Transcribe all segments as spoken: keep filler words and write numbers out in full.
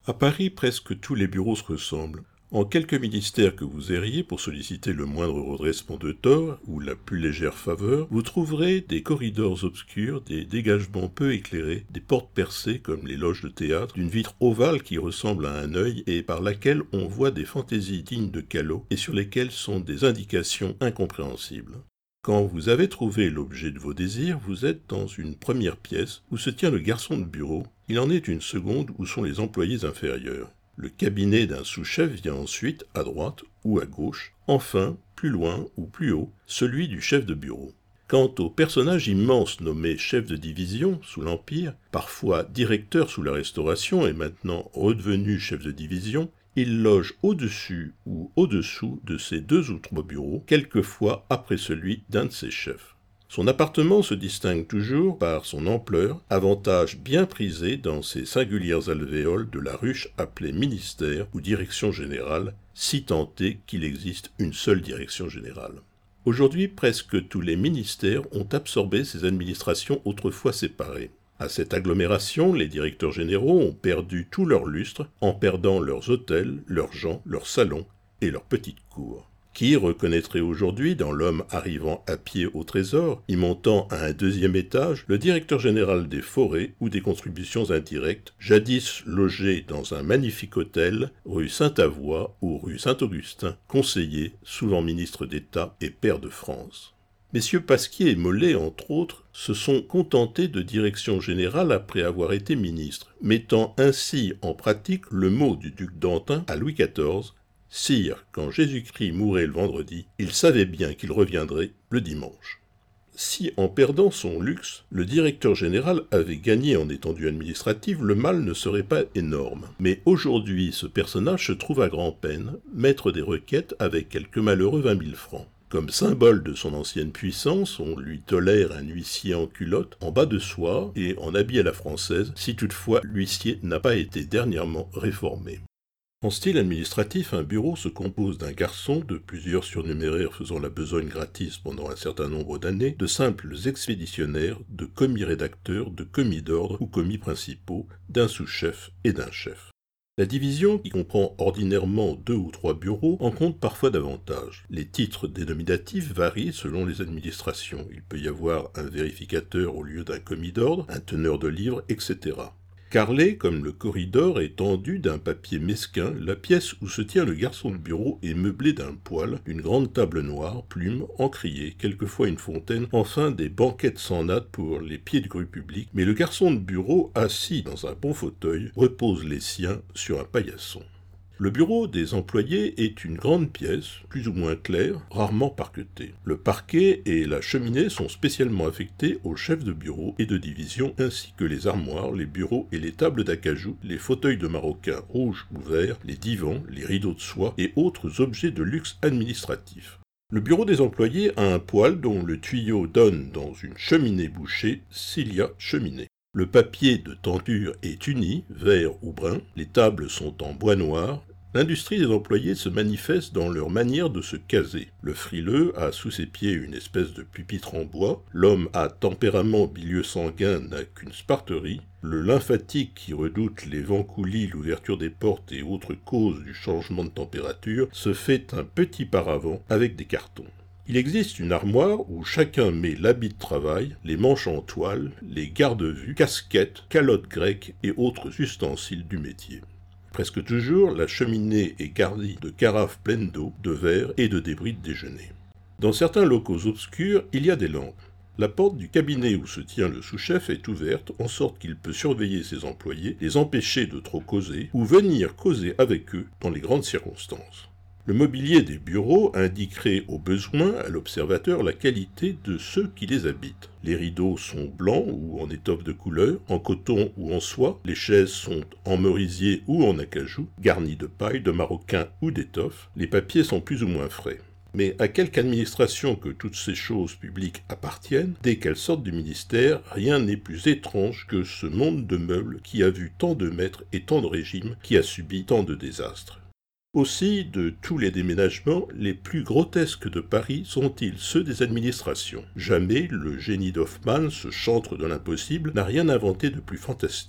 À Paris, presque tous les bureaux se ressemblent. En quelques ministères que vous erriez pour solliciter le moindre redressement de tort ou la plus légère faveur, vous trouverez des corridors obscurs, des dégagements peu éclairés, des portes percées comme les loges de théâtre, d'une vitre ovale qui ressemble à un œil et par laquelle on voit des fantaisies dignes de Callot et sur lesquelles sont des indications incompréhensibles. Quand vous avez trouvé l'objet de vos désirs, vous êtes dans une première pièce où se tient le garçon de bureau. Il en est une seconde où sont les employés inférieurs. Le cabinet d'un sous-chef vient ensuite, à droite ou à gauche, enfin, plus loin ou plus haut, celui du chef de bureau. Quant au personnage immense nommé chef de division sous l'Empire, parfois directeur sous la Restauration et maintenant redevenu chef de division, il loge au-dessus ou au-dessous de ses deux ou trois bureaux, quelquefois après celui d'un de ses chefs. Son appartement se distingue toujours par son ampleur, avantage bien prisé dans ces singulières alvéoles de la ruche appelée ministère ou direction générale, si tant est qu'il existe une seule direction générale. Aujourd'hui, presque tous les ministères ont absorbé ces administrations autrefois séparées. À cette agglomération, les directeurs généraux ont perdu tout leur lustre en perdant leurs hôtels, leurs gens, leurs salons et leurs petites cours. Qui reconnaîtrait aujourd'hui, dans l'homme arrivant à pied au trésor, y montant à un deuxième étage, le directeur général des forêts ou des contributions indirectes, jadis logé dans un magnifique hôtel, rue Sainte-Avoye ou rue Saint-Augustin, conseiller, souvent ministre d'État et pair de France. Messieurs Pasquier et Molé, entre autres, se sont contentés de direction générale après avoir été ministres, mettant ainsi en pratique le mot du duc d'Antin à Louis quatorze, « Sire, quand Jésus-Christ mourait le vendredi, il savait bien qu'il reviendrait le dimanche. » Si, en perdant son luxe, le directeur général avait gagné en étendue administrative, le mal ne serait pas énorme. Mais aujourd'hui, ce personnage se trouve à grand-peine, maître des requêtes avec quelques malheureux vingt mille francs. Comme symbole de son ancienne puissance, on lui tolère un huissier en culotte, en bas de soie et en habit à la française, si toutefois l'huissier n'a pas été dernièrement réformé. En style administratif, un bureau se compose d'un garçon, de plusieurs surnuméraires faisant la besogne gratis pendant un certain nombre d'années, de simples expéditionnaires, de commis-rédacteurs, de commis d'ordre ou commis principaux, d'un sous-chef et d'un chef. La division, qui comprend ordinairement deux ou trois bureaux, en compte parfois davantage. Les titres dénominatifs varient selon les administrations. Il peut y avoir un vérificateur au lieu d'un commis d'ordre, un teneur de livres, et cetera. Carrelée, comme le corridor, est tendu d'un papier mesquin, la pièce où se tient le garçon de bureau est meublée d'un poêle, une grande table noire, plumes, encriers, quelquefois une fontaine, enfin des banquettes sans natte pour les pieds de grue publics, mais le garçon de bureau, assis dans un bon fauteuil, repose les siens sur un paillasson. Le bureau des employés est une grande pièce, plus ou moins claire, rarement parquetée. Le parquet et la cheminée sont spécialement affectés aux chefs de bureau et de division, ainsi que les armoires, les bureaux et les tables d'acajou, les fauteuils de maroquin rouge ou vert, les divans, les rideaux de soie et autres objets de luxe administratif. Le bureau des employés a un poêle dont le tuyau donne dans une cheminée bouchée, s'il y a cheminée. Le papier de tenture est uni, vert ou brun, les tables sont en bois noir. L'industrie des employés se manifeste dans leur manière de se caser. Le frileux a sous ses pieds une espèce de pupitre en bois, l'homme à tempérament bilieux sanguin n'a qu'une sparterie, le lymphatique qui redoute les vents coulis, l'ouverture des portes et autres causes du changement de température se fait un petit paravent avec des cartons. Il existe une armoire où chacun met l'habit de travail, les manches en toile, les garde-vues, casquettes, calottes grecques et autres ustensiles du métier. Presque toujours, la cheminée est garnie de carafes pleines d'eau, de verre et de débris de déjeuner. Dans certains locaux obscurs, il y a des lampes. La porte du cabinet où se tient le sous-chef est ouverte, en sorte qu'il peut surveiller ses employés, les empêcher de trop causer, ou venir causer avec eux dans les grandes circonstances. Le mobilier des bureaux indiquerait au besoin à l'observateur la qualité de ceux qui les habitent. Les rideaux sont blancs ou en étoffe de couleur, en coton ou en soie, les chaises sont en merisier ou en acajou, garnies de paille, de maroquin ou d'étoffe, les papiers sont plus ou moins frais. Mais à quelque administration que toutes ces choses publiques appartiennent, dès qu'elles sortent du ministère, rien n'est plus étrange que ce monde de meubles qui a vu tant de maîtres et tant de régimes, qui a subi tant de désastres. Aussi, de tous les déménagements, les plus grotesques de Paris sont-ils ceux des administrations. Jamais le génie d'Hoffmann, ce chantre de l'impossible, n'a rien inventé de plus fantastique.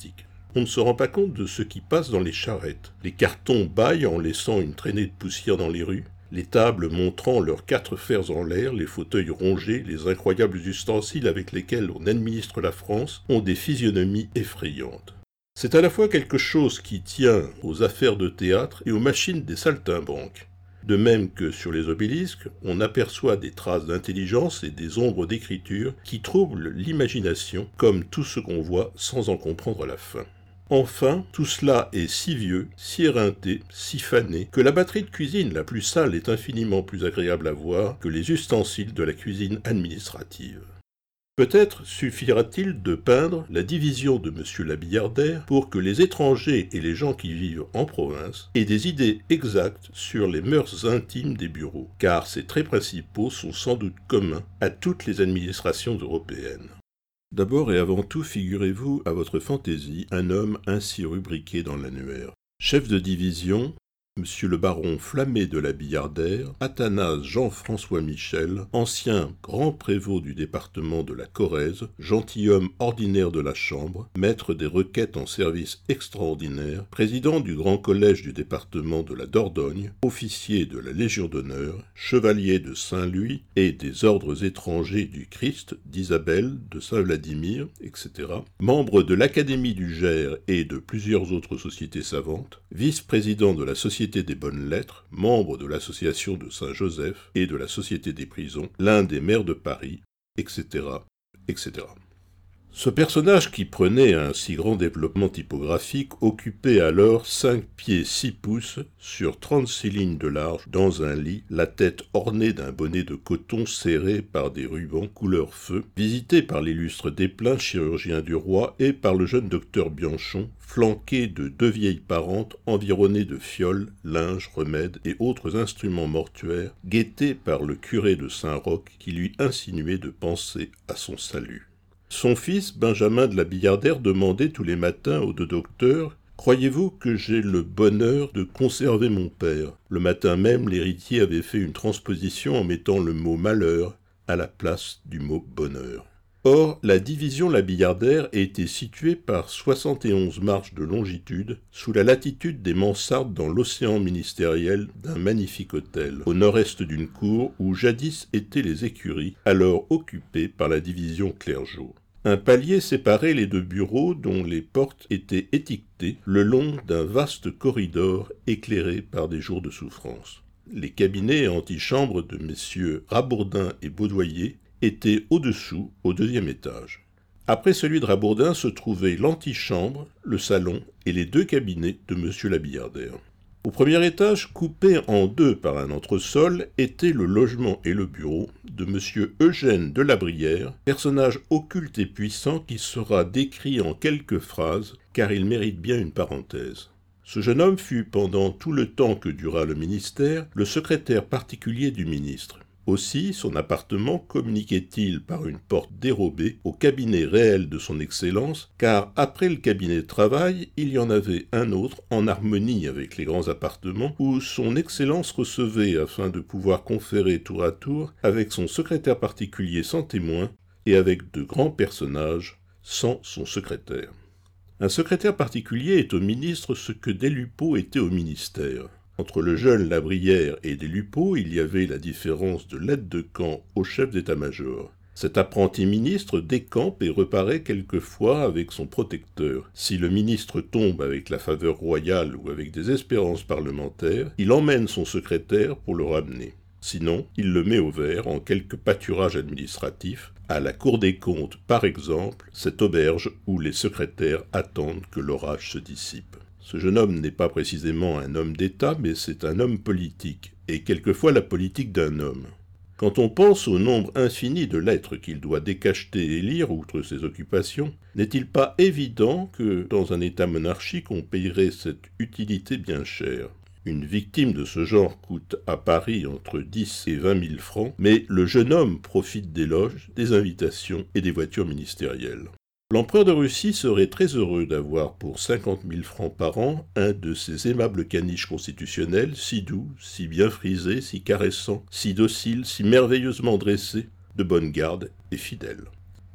On ne se rend pas compte de ce qui passe dans les charrettes. Les cartons bâillent en laissant une traînée de poussière dans les rues, les tables montrant leurs quatre fers en l'air, les fauteuils rongés, les incroyables ustensiles avec lesquels on administre la France ont des physionomies effrayantes. C'est à la fois quelque chose qui tient aux affaires de théâtre et aux machines des saltimbanques. De même que sur les obélisques, on aperçoit des traces d'intelligence et des ombres d'écriture qui troublent l'imagination, comme tout ce qu'on voit sans en comprendre la fin. Enfin, tout cela est si vieux, si éreinté, si fané, que la batterie de cuisine la plus sale est infiniment plus agréable à voir que les ustensiles de la cuisine administrative. Peut-être suffira-t-il de peindre la division de M. Labillardaire pour que les étrangers et les gens qui vivent en province aient des idées exactes sur les mœurs intimes des bureaux, car ces traits principaux sont sans doute communs à toutes les administrations européennes. D'abord et avant tout, figurez-vous à votre fantaisie un homme ainsi rubriqué dans l'annuaire. Chef de division, Monsieur le baron Flammé de Labillardaire, Athanase Jean-François Michel, ancien grand prévôt du département de la Corrèze, gentilhomme ordinaire de la Chambre, maître des requêtes en service extraordinaire, président du grand collège du département de la Dordogne, officier de la Légion d'honneur, chevalier de Saint-Louis et des ordres étrangers du Christ, d'Isabelle, de Saint-Vladimir, et cetera, membre de l'Académie du Gers et de plusieurs autres sociétés savantes, vice-président de la Société des Bonnes Lettres, membre de l'Association de Saint-Joseph et de la Société des Prisons, l'un des maires de Paris, et cetera, et cetera. Ce personnage qui prenait un si grand développement typographique occupait alors cinq pieds six pouces sur trente-six lignes de large dans un lit, la tête ornée d'un bonnet de coton serré par des rubans couleur feu, visité par l'illustre Desplein, chirurgien du roi, et par le jeune docteur Bianchon, flanqué de deux vieilles parentes environnées de fioles, linges, remèdes et autres instruments mortuaires, guetté par le curé de Saint-Roch qui lui insinuait de penser à son salut. Son fils, Benjamin de Labillardaire, demandait tous les matins aux deux docteurs « Croyez-vous que j'ai le bonheur de conserver mon père ?» Le matin même, l'héritier avait fait une transposition en mettant le mot « malheur » à la place du mot « bonheur ». Or, la division Labillardaire était située par soixante et onze marches de longitude, sous la latitude des mansardes dans l'océan ministériel d'un magnifique hôtel, au nord-est d'une cour où jadis étaient les écuries, alors occupées par la division Clergeau. Un palier séparait les deux bureaux dont les portes étaient étiquetées le long d'un vaste corridor éclairé par des jours de souffrance. Les cabinets et antichambres de messieurs Rabourdin et Baudoyer étaient au-dessous, au deuxième étage. Après celui de Rabourdin se trouvaient l'antichambre, le salon et les deux cabinets de M. Labillardaire. Au premier étage, coupé en deux par un entresol, étaient le logement et le bureau de M. Eugène de la Brière, personnage occulte et puissant qui sera décrit en quelques phrases, car il mérite bien une parenthèse. Ce jeune homme fut, pendant tout le temps que dura le ministère, le secrétaire particulier du ministre. Aussi, son appartement communiquait-il par une porte dérobée au cabinet réel de son Excellence, car après le cabinet de travail, il y en avait un autre en harmonie avec les grands appartements, où son Excellence recevait afin de pouvoir conférer tour à tour avec son secrétaire particulier sans témoin et avec de grands personnages sans son secrétaire. Un secrétaire particulier est au ministre ce que des Lupeaulx était au ministère. Entre le jeune Labrière et des Lupeaulx, il y avait la différence de l'aide de camp au chef d'état-major. Cet apprenti ministre décampe et reparaît quelquefois avec son protecteur. Si le ministre tombe avec la faveur royale ou avec des espérances parlementaires, il emmène son secrétaire pour le ramener. Sinon, il le met au vert en quelque pâturage administratif, à la Cour des comptes par exemple, cette auberge où les secrétaires attendent que l'orage se dissipe. Ce jeune homme n'est pas précisément un homme d'État, mais c'est un homme politique, et quelquefois la politique d'un homme. Quand on pense au nombre infini de lettres qu'il doit décacheter et lire outre ses occupations, n'est-il pas évident que, dans un État monarchique, on payerait cette utilité bien chère ? Une victime de ce genre coûte à Paris entre dix et vingt mille francs, mais le jeune homme profite des loges, des invitations et des voitures ministérielles. L'empereur de Russie serait très heureux d'avoir pour cinquante mille francs par an un de ces aimables caniches constitutionnels, si doux, si bien frisés, si caressants, si dociles, si merveilleusement dressés, de bonne garde et fidèles.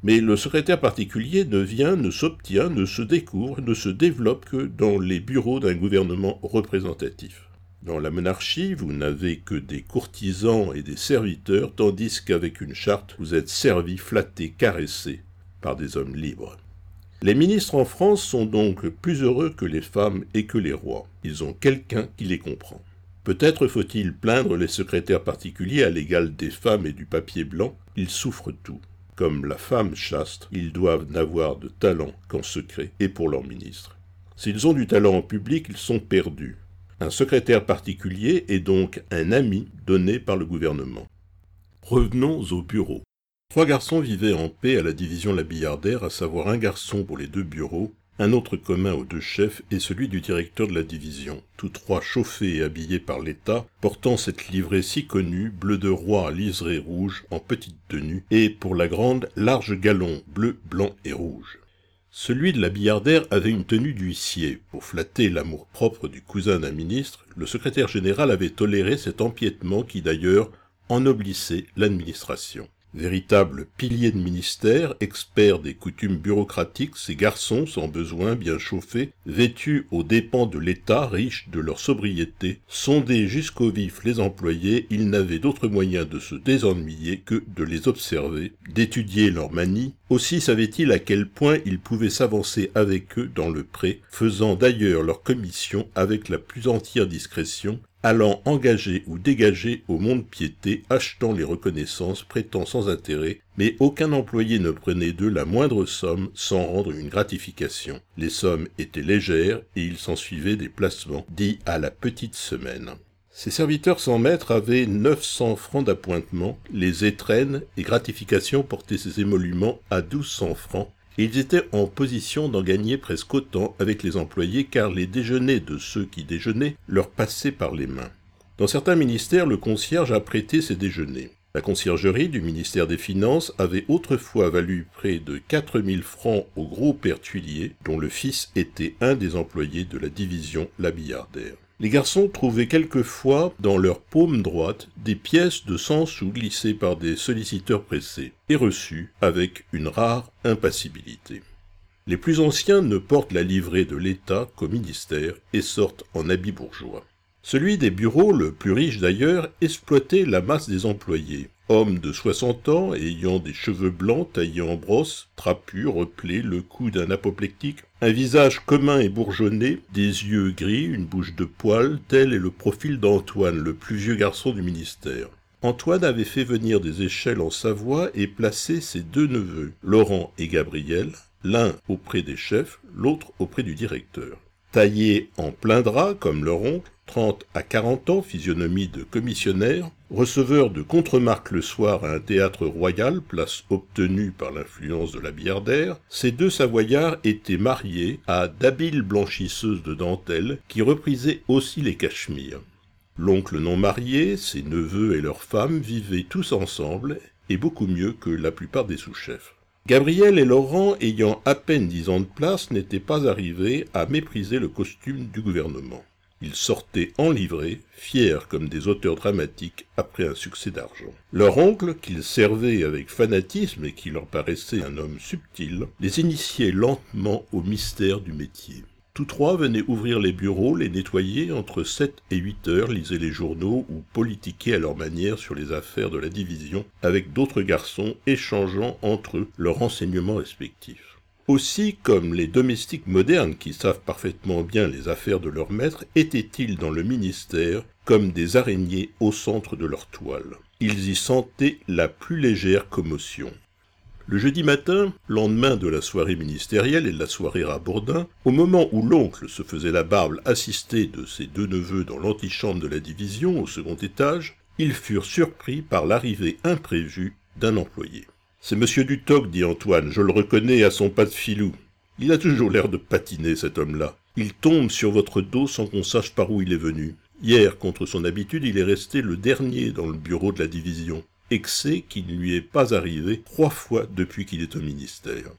Mais le secrétaire particulier ne vient, ne s'obtient, ne se découvre, ne se développe que dans les bureaux d'un gouvernement représentatif. Dans la monarchie, vous n'avez que des courtisans et des serviteurs, tandis qu'avec une charte, vous êtes servis, flattés, caressés par des hommes libres. Les ministres en France sont donc plus heureux que les femmes et que les rois. Ils ont quelqu'un qui les comprend. Peut-être faut-il plaindre les secrétaires particuliers à l'égal des femmes et du papier blanc, ils souffrent tout. Comme la femme chaste, ils doivent n'avoir de talent qu'en secret et pour leurs ministres. S'ils ont du talent en public, ils sont perdus. Un secrétaire particulier est donc un ami donné par le gouvernement. Revenons au bureau. Trois garçons vivaient en paix à la division La Billardaire, à savoir un garçon pour les deux bureaux, un autre commun aux deux chefs et celui du directeur de la division, tous trois chauffés et habillés par l'État, portant cette livrée si connue, bleu de roi à liseré rouge, en petite tenue, et pour la grande, large galon, bleu, blanc et rouge. Celui de La Billardaire avait une tenue d'huissier. Pour flatter l'amour-propre du cousin d'un ministre, le secrétaire général avait toléré cet empiètement qui d'ailleurs ennoblissait l'administration. Véritables piliers de ministère, experts des coutumes bureaucratiques, ces garçons, sans besoin, bien chauffés, vêtus aux dépens de l'État, riches de leur sobriété, sondaient jusqu'au vif les employés, ils n'avaient d'autre moyen de se désennuyer que de les observer, d'étudier leurs manies. Aussi savaient-ils à quel point ils pouvaient s'avancer avec eux dans le pré, faisant d'ailleurs leur commission avec la plus entière discrétion, allant engager ou dégager au mont-de-piété, achetant les reconnaissances, prêtant sans intérêt, mais aucun employé ne prenait d'eux la moindre somme sans rendre une gratification. Les sommes étaient légères et il s'ensuivait des placements dits à la petite semaine. Ces serviteurs sans maître avaient neuf cents francs d'appointement, les étrennes et gratifications portaient ces émoluments à douze cents francs, et ils étaient en position d'en gagner presque autant avec les employés car les déjeuners de ceux qui déjeunaient leur passaient par les mains. Dans certains ministères, le concierge a prêté ses déjeuners. La conciergerie du ministère des Finances avait autrefois valu près de quatre mille francs au gros père Tuilier, dont le fils était un des employés de la division La Billardaire. Les garçons trouvaient quelquefois dans leur paume droite des pièces de cent sous glissées par des solliciteurs pressés et reçues avec une rare impassibilité. Les plus anciens ne portent la livrée de l'État qu'au ministère et sortent en habits bourgeois. Celui des bureaux, le plus riche d'ailleurs, exploitait la masse des employés. Homme de soixante ans, ayant des cheveux blancs taillés en brosse, trapus, replés, le cou d'un apoplectique, un visage commun et bourgeonné, des yeux gris, une bouche de poils, tel est le profil d'Antoine, le plus vieux garçon du ministère. Antoine avait fait venir des échelles en Savoie et placé ses deux neveux, Laurent et Gabriel, l'un auprès des chefs, l'autre auprès du directeur. Taillés en plein drap, comme leur oncle, trente à quarante ans, physionomie de commissionnaire, receveur de contre-marque le soir à un théâtre royal, place obtenue par l'influence de La Billardaire, ces deux Savoyards étaient mariés à d'habiles blanchisseuses de dentelle qui reprisaient aussi les cachemires. L'oncle non marié, ses neveux et leurs femmes vivaient tous ensemble, et beaucoup mieux que la plupart des sous-chefs. Gabriel et Laurent, ayant à peine dix ans de place, n'étaient pas arrivés à mépriser le costume du gouvernement. Ils sortaient en livrée, fiers comme des auteurs dramatiques après un succès d'argent. Leur oncle, qu'ils servaient avec fanatisme et qui leur paraissait un homme subtil, les initiait lentement au mystère du métier. Tous trois venaient ouvrir les bureaux, les nettoyer, entre sept et huit heures, lisaient les journaux ou politiquaient à leur manière sur les affaires de la division, avec d'autres garçons échangeant entre eux leurs renseignements respectifs. Aussi, comme les domestiques modernes qui savent parfaitement bien les affaires de leur maître, étaient-ils dans le ministère comme des araignées au centre de leur toile. Ils y sentaient la plus légère commotion. Le jeudi matin, lendemain de la soirée ministérielle et de la soirée Rabourdin, au moment où l'oncle se faisait la barbe assisté de ses deux neveux dans l'antichambre de la division au second étage, ils furent surpris par l'arrivée imprévue d'un employé. « C'est monsieur Dutoc, dit Antoine, je le reconnais à son pas de filou. Il a toujours l'air de patiner, cet homme-là. Il tombe sur votre dos sans qu'on sache par où il est venu. Hier, contre son habitude, il est resté le dernier dans le bureau de la division. Excès qui ne lui est pas arrivé trois fois depuis qu'il est au ministère.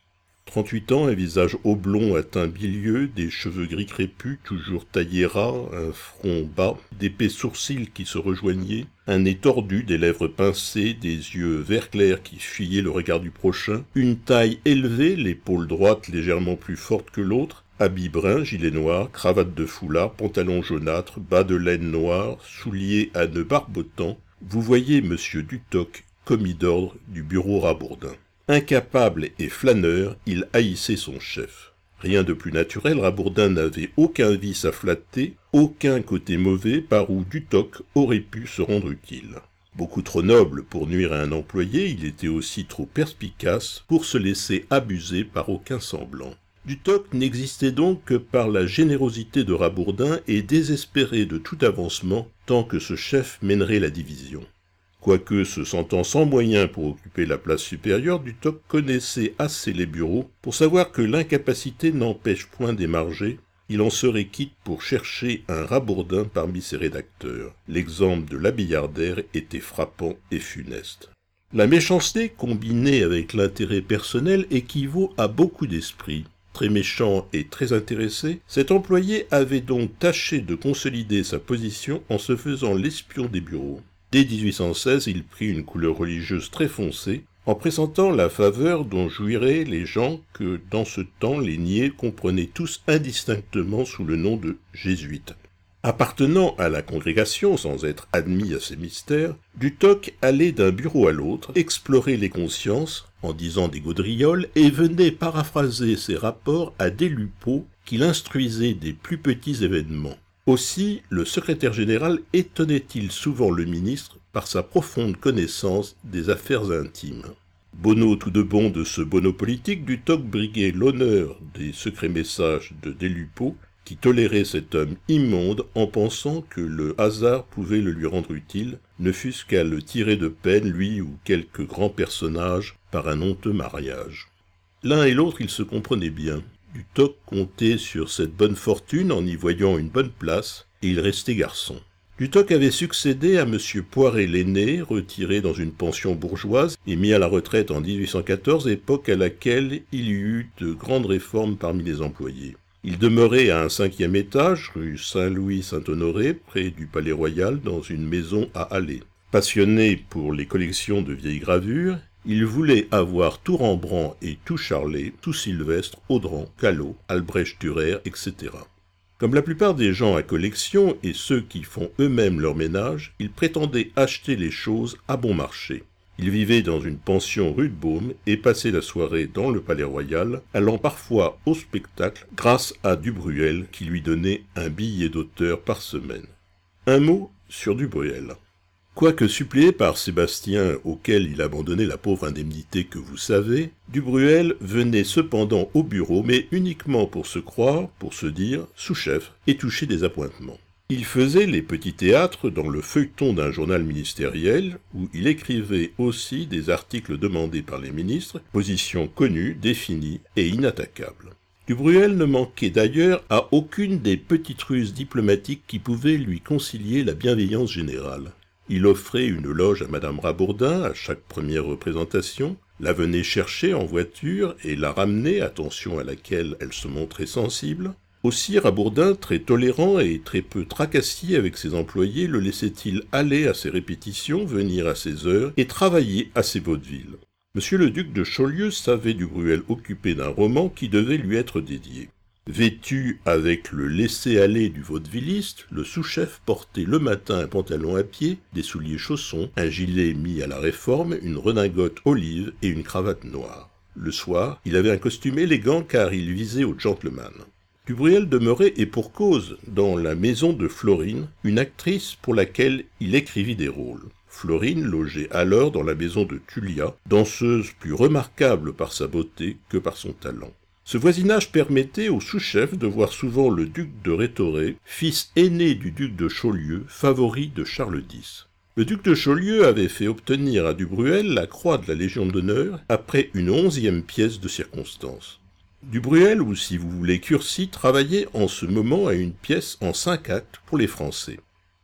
trente-huit ans, un visage oblong à teint bilieux, des cheveux gris crépus, toujours taillés ras, un front bas, d'épais sourcils qui se rejoignaient, un nez tordu, des lèvres pincées, des yeux vert clair qui fuyaient le regard du prochain, une taille élevée, l'épaule droite légèrement plus forte que l'autre, habit brun, gilet noir, cravate de foulard, pantalon jaunâtre, bas de laine noire, souliers à nœuds barbotants, vous voyez Monsieur Dutoc, commis d'ordre du bureau Rabourdin. Incapable et flâneur, il haïssait son chef. Rien de plus naturel, Rabourdin n'avait aucun vice à flatter, aucun côté mauvais par où Dutoc aurait pu se rendre utile. Beaucoup trop noble pour nuire à un employé, il était aussi trop perspicace pour se laisser abuser par aucun semblant. Dutoc n'existait donc que par la générosité de Rabourdin et désespéré de tout avancement tant que ce chef mènerait la division. Quoique se sentant sans moyens pour occuper la place supérieure, Dutoc connaissait assez les bureaux pour savoir que l'incapacité n'empêche point d'émarger. Il en serait quitte pour chercher un Rabourdin parmi ses rédacteurs. L'exemple de l'Abillardaire était frappant et funeste. La méchanceté combinée avec l'intérêt personnel équivaut à beaucoup d'esprit. Très méchant et très intéressé, cet employé avait donc tâché de consolider sa position en se faisant l'espion des bureaux. Dès dix-huit cent seize, il prit une couleur religieuse très foncée, en pressentant la faveur dont jouiraient les gens que, dans ce temps, les niais comprenaient tous indistinctement sous le nom de jésuites. Appartenant à la congrégation, sans être admis à ces mystères, Dutoc allait d'un bureau à l'autre, explorer les consciences, en disant des gaudrioles, et venait paraphraser ses rapports à des lupeaulx qui l'instruisaient des plus petits événements. Aussi, le secrétaire général étonnait-il souvent le ministre par sa profonde connaissance des affaires intimes. Bonneau tout de bon de ce bonneau politique, Dutoc briguait l'honneur des secrets messages de des lupeaulx, qui tolérait cet homme immonde en pensant que le hasard pouvait le lui rendre utile, ne fût-ce qu'à le tirer de peine, lui ou quelque grand personnage, par un honteux mariage. L'un et l'autre, ils se comprenaient bien. Dutoc comptait sur cette bonne fortune en y voyant une bonne place, et il restait garçon. Dutoc avait succédé à M. Poiret l'aîné, retiré dans une pension bourgeoise et mis à la retraite en dix-huit cent quatorze, époque à laquelle il y eut de grandes réformes parmi les employés. Il demeurait à un cinquième étage, rue Saint-Louis-Saint-Honoré, près du Palais Royal, dans une maison à Alais. Passionné pour les collections de vieilles gravures, il voulait avoir tout Rembrandt et tout Charlet, tout Sylvestre, Audran, Callot, Albrecht-Dürer, et cetera. Comme la plupart des gens à collection et ceux qui font eux-mêmes leur ménage, il prétendait acheter les choses à bon marché. Il vivait dans une pension rue de Beaume et passait la soirée dans le Palais Royal, allant parfois au spectacle grâce à Dubruel qui lui donnait un billet d'auteur par semaine. Un mot sur Dubruel. Quoique suppléé par Sébastien, auquel il abandonnait la pauvre indemnité que vous savez, Dubruel venait cependant au bureau, mais uniquement pour se croire, pour se dire, sous-chef, et toucher des appointements. Il faisait les petits théâtres dans le feuilleton d'un journal ministériel, où il écrivait aussi des articles demandés par les ministres, position connue, définie et inattaquable. Dubruel ne manquait d'ailleurs à aucune des petites ruses diplomatiques qui pouvaient lui concilier la bienveillance générale. Il offrait une loge à Madame Rabourdin à chaque première représentation, la venait chercher en voiture et la ramenait, attention à laquelle elle se montrait sensible. Aussi Rabourdin, très tolérant et très peu tracassier avec ses employés, le laissait-il aller à ses répétitions, venir à ses heures et travailler à ses vaudevilles. Monsieur le duc de Chaulieu savait Dubruel occupé d'un roman qui devait lui être dédié. Vêtu avec le laisser-aller du vaudevilliste, le sous-chef portait le matin un pantalon à pied, des souliers chaussons, un gilet mis à la réforme, une redingote olive et une cravate noire. Le soir, il avait un costume élégant car il visait au gentleman. Dubruel demeurait, et pour cause, dans la maison de Florine, une actrice pour laquelle il écrivit des rôles. Florine logeait alors dans la maison de Tullia, danseuse plus remarquable par sa beauté que par son talent. Ce voisinage permettait au sous-chef de voir souvent le duc de Rhétoré, fils aîné du duc de Chaulieu, favori de Charles dix. Le duc de Chaulieu avait fait obtenir à Dubruel la croix de la Légion d'honneur après une onzième pièce de circonstance. Dubruel, ou si vous voulez Cursi, travaillait en ce moment à une pièce en cinq actes pour les Français.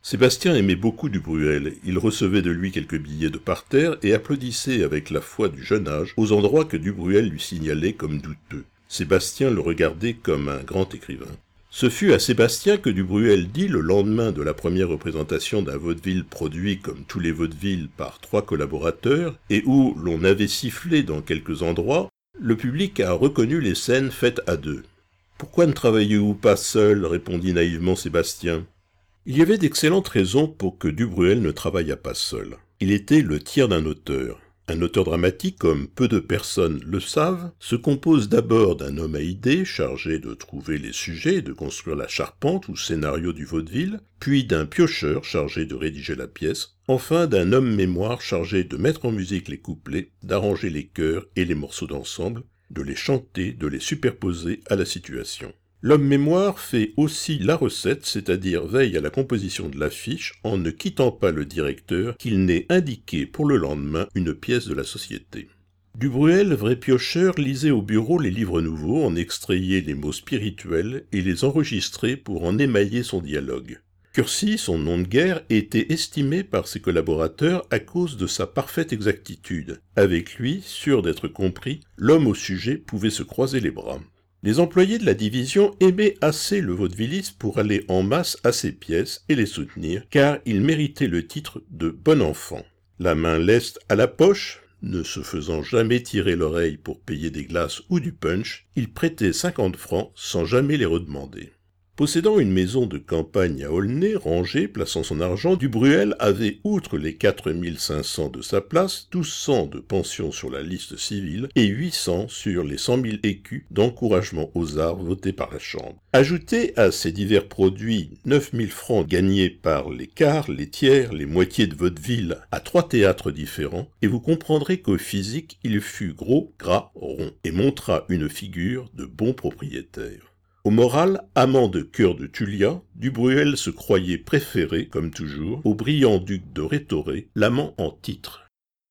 Sébastien aimait beaucoup du Bruel, il recevait de lui quelques billets de parterre et applaudissait avec la foi du jeune âge aux endroits que du Bruel lui signalait comme douteux. Sébastien le regardait comme un grand écrivain. Ce fut à Sébastien que du Bruel dit le lendemain de la première représentation d'un vaudeville produit comme tous les vaudevilles par trois collaborateurs et où l'on avait sifflé dans quelques endroits, le public a reconnu les scènes faites à deux. « Pourquoi ne travaillez-vous pas seul ?» répondit naïvement Sébastien. Il y avait d'excellentes raisons pour que du Bruel ne travaillât pas seul. Il était le tiers d'un auteur. Un auteur dramatique, comme peu de personnes le savent, se compose d'abord d'un homme à idées chargé de trouver les sujets et de construire la charpente ou scénario du vaudeville, puis d'un piocheur chargé de rédiger la pièce, enfin d'un homme mémoire chargé de mettre en musique les couplets, d'arranger les chœurs et les morceaux d'ensemble, de les chanter, de les superposer à la situation. L'homme mémoire fait aussi la recette, c'est-à-dire veille à la composition de l'affiche en ne quittant pas le directeur qu'il n'ait indiqué pour le lendemain une pièce de la société. Du Bruel, vrai piocheur, lisait au bureau les livres nouveaux, en extrayait les mots spirituels et les enregistrait pour en émailler son dialogue. Cursi, son nom de guerre, était estimé par ses collaborateurs à cause de sa parfaite exactitude. Avec lui, sûr d'être compris, l'homme au sujet pouvait se croiser les bras. Les employés de la division aimaient assez le vaudevilliste pour aller en masse à ses pièces et les soutenir, car il méritait le titre de bon enfant. La main leste à la poche, ne se faisant jamais tirer l'oreille pour payer des glaces ou du punch, il prêtait cinquante francs sans jamais les redemander. Possédant une maison de campagne à Aulnay, rangée, plaçant son argent, du Bruel avait, outre les quatre mille cinq cents de sa place, douze cents de pension sur la liste civile et huit cents sur les cent mille écus d'encouragement aux arts votés par la Chambre. Ajoutez à ces divers produits neuf mille francs gagnés par les quarts, les tiers, les moitiés de vaudeville à trois théâtres différents, et vous comprendrez qu'au physique, il fut gros, gras, rond, et montra une figure de bon propriétaire. Au moral, amant de cœur de Tullia, du Bruel se croyait préféré, comme toujours, au brillant duc de Rhétoré, l'amant en titre.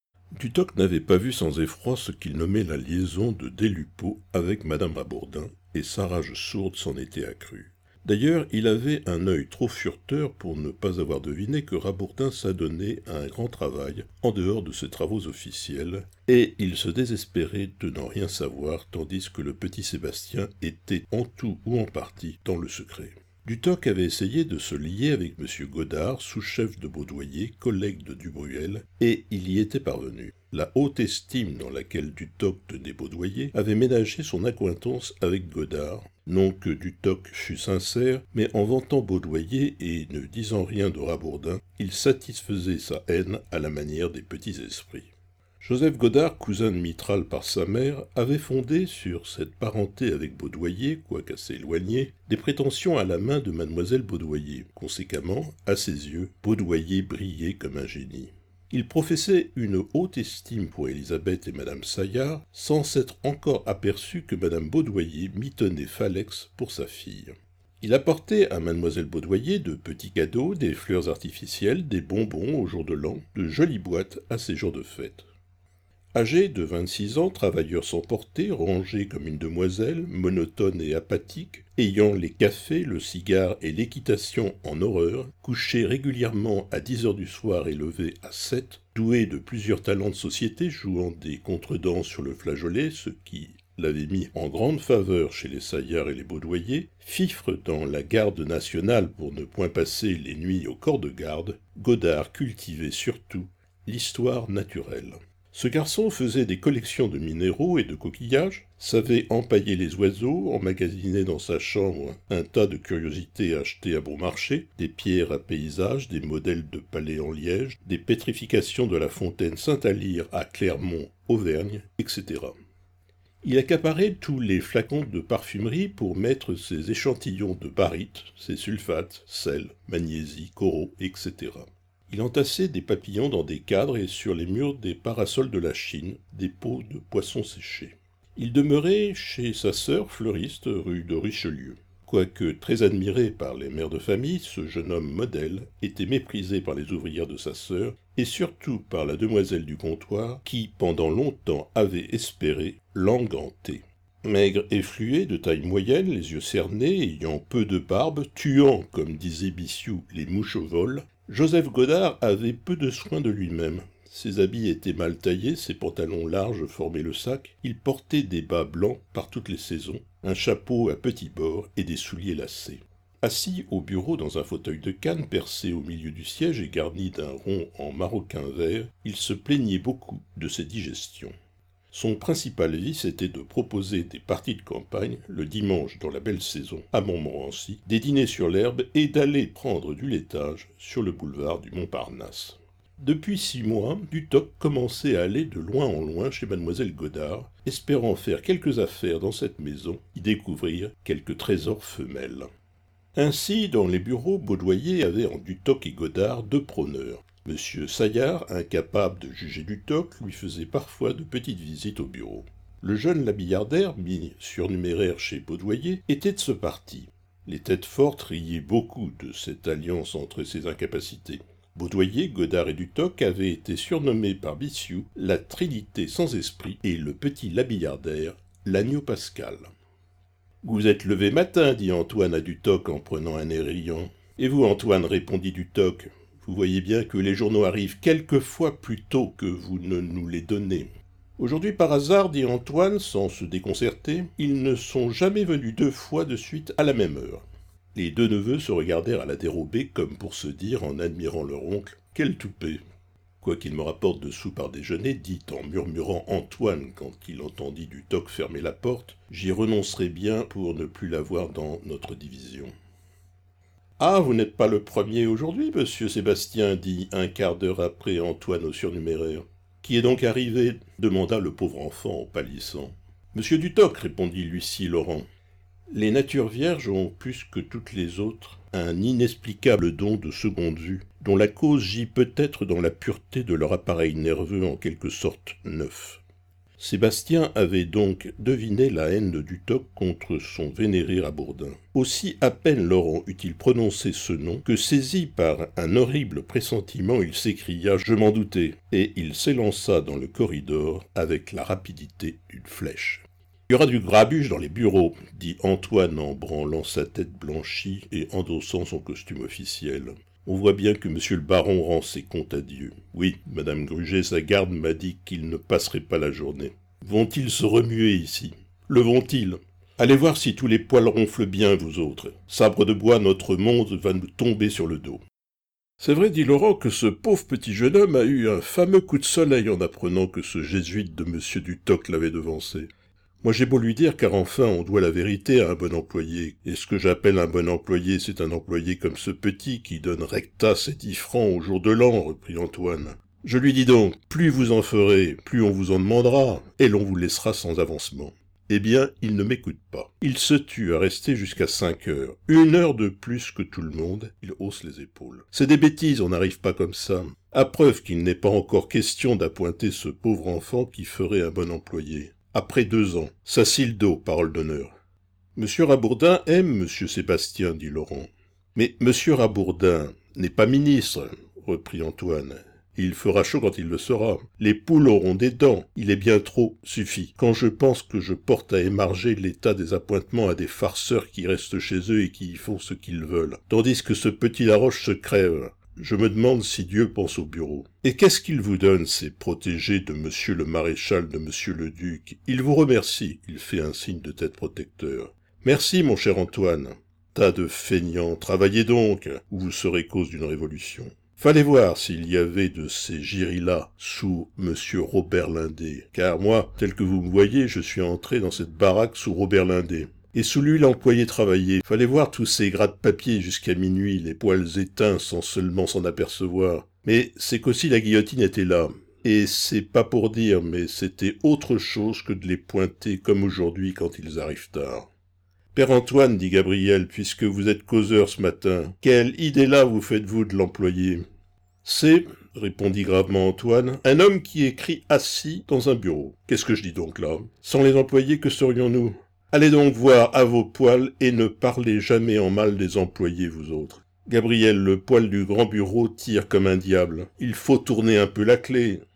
Dutoc n'avait pas vu sans effroi ce qu'il nommait la liaison de Des Lupeaulx avec madame Rabourdin, et sa rage sourde s'en était accrue. D'ailleurs, il avait un œil trop fureteur pour ne pas avoir deviné que Rabourdin s'adonnait à un grand travail en dehors de ses travaux officiels, et il se désespérait de n'en rien savoir, tandis que le petit Sébastien était en tout ou en partie dans le secret. Dutoc avait essayé de se lier avec M. Godard, sous-chef de Baudoyer, collègue de du Bruel, et il y était parvenu. La haute estime dans laquelle Dutoc tenait Baudoyer avait ménagé son accointance avec Godard, non que Dutoc fût sincère, mais en vantant Baudoyer et ne disant rien de Rabourdin, il satisfaisait sa haine à la manière des petits esprits. Joseph Godard, cousin de Mitral par sa mère, avait fondé sur cette parenté avec Baudoyer, quoique assez éloignée, des prétentions à la main de mademoiselle Baudoyer. Conséquemment, à ses yeux, Baudoyer brillait comme un génie. Il professait une haute estime pour Élisabeth et madame Saillard, sans s'être encore aperçu que madame Baudoyer mitonnait Falex pour sa fille. Il apportait à mademoiselle Baudoyer de petits cadeaux, des fleurs artificielles, des bonbons au jour de l'an, de jolies boîtes à ses jours de fête. Âgé de vingt-six ans, travailleur sans portée, rangé comme une demoiselle, monotone et apathique, ayant les cafés, le cigare et l'équitation en horreur, couché régulièrement à dix heures du soir et levé à sept, doué de plusieurs talents de société, jouant des contredanses sur le flageolet, ce qui l'avait mis en grande faveur chez les Saillard et les Baudoyer, fifre dans la garde nationale pour ne point passer les nuits au corps de garde, Godard cultivait surtout l'histoire naturelle. Ce garçon faisait des collections de minéraux et de coquillages, savait empailler les oiseaux, emmagasiner dans sa chambre un tas de curiosités achetées à bon marché, des pierres à paysage, des modèles de palais en liège, des pétrifications de la fontaine Saint-Alyre à Clermont, Auvergne, et cetera. Il accaparait tous les flacons de parfumerie pour mettre ses échantillons de barytes, ses sulfates, sel, magnésie, coraux, et cetera. Il entassait des papillons dans des cadres et sur les murs des parasols de la Chine, des pots de poissons séchés. Il demeurait chez sa sœur fleuriste rue de Richelieu. Quoique très admiré par les mères de famille, ce jeune homme modèle était méprisé par les ouvrières de sa sœur et surtout par la demoiselle du comptoir qui, pendant longtemps, avait espéré l'enganter. Maigre et fluet, de taille moyenne, les yeux cernés, ayant peu de barbe, tuant, comme disait Bixiou, les mouches au vol, Joseph Godard avait peu de soin de lui-même. Ses habits étaient mal taillés, ses pantalons larges formaient le sac, il portait des bas blancs par toutes les saisons, un chapeau à petits bords et des souliers lacés. Assis au bureau dans un fauteuil de canne percé au milieu du siège et garni d'un rond en maroquin vert, il se plaignait beaucoup de ses digestions. Son principal vice était de proposer des parties de campagne, le dimanche dans la belle saison, à Montmorency, des dîners sur l'herbe et d'aller prendre du laitage sur le boulevard du Montparnasse. Depuis six mois, Dutoc commençait à aller de loin en loin chez mademoiselle Godard, espérant faire quelques affaires dans cette maison, y découvrir quelques trésors femelles. Ainsi, dans les bureaux, Baudoyer avait en Dutoc et Godard deux prôneurs. Monsieur Saillard, incapable de juger Dutoc, lui faisait parfois de petites visites au bureau. Le jeune Labillardaire, mis surnuméraire chez Baudoyer, était de ce parti. Les têtes fortes riaient beaucoup de cette alliance entre ces incapacités. Baudoyer, Godard et Dutoc avaient été surnommés par Bixiou la Trinité sans esprit et le petit Labillardaire, l'agneau pascal. « Vous êtes levé matin, dit Antoine à Dutoc en prenant un air riant. « Et vous, Antoine, répondit Dutoc, vous voyez bien que les journaux arrivent quelquefois plus tôt que vous ne nous les donnez. » Aujourd'hui, par hasard, dit Antoine, sans se déconcerter, ils ne sont jamais venus deux fois de suite à la même heure. Les deux neveux se regardèrent à la dérobée comme pour se dire, en admirant leur oncle, « Quel toupet !» « Quoiqu'il me rapporte de sous par déjeuner, dit en murmurant Antoine quand il entendit Dutoc fermer la porte, « j'y renoncerai bien pour ne plus l'avoir dans notre division. » « Ah, vous n'êtes pas le premier aujourd'hui, monsieur Sébastien, dit un quart d'heure après Antoine au surnuméraire. « Qui est donc arrivé ?» demanda le pauvre enfant en pâlissant. « Monsieur Dutoc, répondit l'huissier Laurent. Les natures vierges ont, plus que toutes les autres, un inexplicable don de seconde vue, dont la cause gît peut-être dans la pureté de leur appareil nerveux en quelque sorte neuf. Sébastien avait donc deviné la haine de Dutoc contre son vénéré Rabourdin. Aussi à peine Laurent eut-il prononcé ce nom que, saisi par un horrible pressentiment, il s'écria « Je m'en doutais !» et il s'élança dans le corridor avec la rapidité d'une flèche. « Il y aura du grabuge dans les bureaux, » dit Antoine en branlant sa tête blanchie et endossant son costume officiel. « On voit bien que monsieur le baron rend ses comptes à Dieu. Oui, madame Gruget, sa garde m'a dit qu'il ne passerait pas la journée. Vont-ils se remuer ici? Le vont-ils? Allez voir si tous les poils ronflent bien, vous autres. Sabre de bois, notre monde va nous tomber sur le dos. » C'est vrai, dit Laurent, que ce pauvre petit jeune homme a eu un fameux coup de soleil en apprenant que ce jésuite de monsieur Dutoc l'avait devancé. Moi j'ai beau lui dire, car enfin on doit la vérité à un bon employé, et ce que j'appelle un bon employé, c'est un employé comme ce petit qui donne rectas et dix francs au jour de l'an, reprit Antoine. Je lui dis donc, plus vous en ferez, plus on vous en demandera, et l'on vous laissera sans avancement. Eh bien, il ne m'écoute pas. Il se tue à rester jusqu'à cinq heures. Une heure de plus que tout le monde, il hausse les épaules. C'est des bêtises, on n'arrive pas comme ça. À preuve qu'il n'est pas encore question d'appointer ce pauvre enfant qui ferait un bon employé. Après deux ans, Sacildo, parole d'honneur. « Monsieur Rabourdin aime monsieur Sébastien, dit Laurent. »« Mais monsieur Rabourdin n'est pas ministre, reprit Antoine. Il fera chaud quand il le sera. Les poules auront des dents, il est bien trop, suffit. Quand je pense que je porte à émarger l'état des appointements à des farceurs qui restent chez eux et qui y font ce qu'ils veulent, tandis que ce petit Laroche se crève. » Je me demande si Dieu pense au bureau. Et qu'est-ce qu'il vous donne, ces protégés de monsieur le maréchal, de monsieur le duc? Il vous remercie, il fait un signe de tête protecteur. Merci, mon cher Antoine. Tas de feignants, travaillez donc, ou vous serez cause d'une révolution. Fallait voir s'il y avait de ces giris-là sous monsieur Robert Lindé, car moi, tel que vous me voyez, je suis entré dans cette baraque sous Robert Lindé. Et sous lui l'employé travaillait. Fallait voir tous ces gras de papier jusqu'à minuit, les poils éteints sans seulement s'en apercevoir. Mais c'est qu'aussi la guillotine était là. Et c'est pas pour dire, mais c'était autre chose que de les pointer comme aujourd'hui quand ils arrivent tard. « Père Antoine, dit Gabriel, puisque vous êtes causeur ce matin, quelle idée-là vous faites-vous de l'employé ?»« C'est, répondit gravement Antoine, un homme qui écrit assis dans un bureau. Qu'est-ce que je dis donc là? Sans les employés, que serions-nous ? Allez donc voir à vos poils et ne parlez jamais en mal des employés, vous autres. Gabriel, le poil du grand bureau tire comme un diable. Il faut tourner un peu la clé.